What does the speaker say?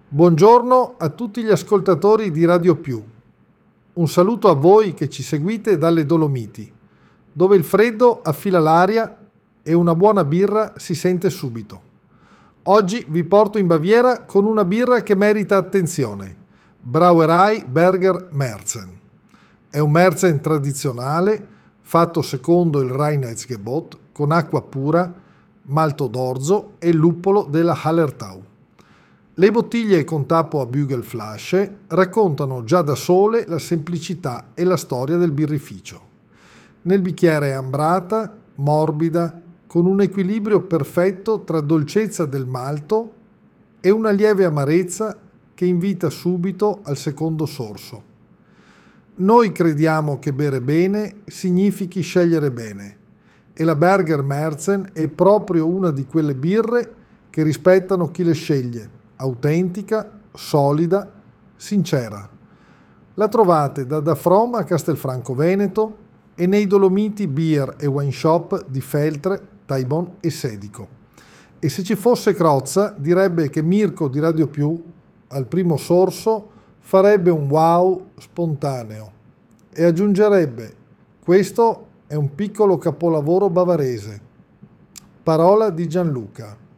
Buongiorno a tutti gli ascoltatori di Radio Più. Un saluto a voi che ci seguite dalle Dolomiti, dove il freddo affila l'aria e una buona birra si sente subito. Oggi vi porto in Baviera con una birra che merita attenzione, Brauerei Berger Märzen. È un Märzen tradizionale fatto secondo il Reinheitsgebot con acqua pura, malto d'orzo e luppolo della Hallertau. Le bottiglie con tappo a Bügelflasche raccontano già da sole la semplicità e la storia del birrificio. Nel bicchiere è ambrata, morbida, con un equilibrio perfetto tra dolcezza del malto e una lieve amarezza che invita subito al secondo sorso. Noi crediamo che bere bene significhi scegliere bene e la Berger Märzen è proprio una di quelle birre che rispettano chi le sceglie. Autentica, solida, sincera. La trovate da From a Castelfranco Veneto e nei Dolomiti Beer e Wine Shop di Feltre, Taibon e Sedico. E se ci fosse Crozza direbbe che Mirko di Radio Più al primo sorso farebbe un wow spontaneo e aggiungerebbe: questo è un piccolo capolavoro bavarese. Parola di Gianluca.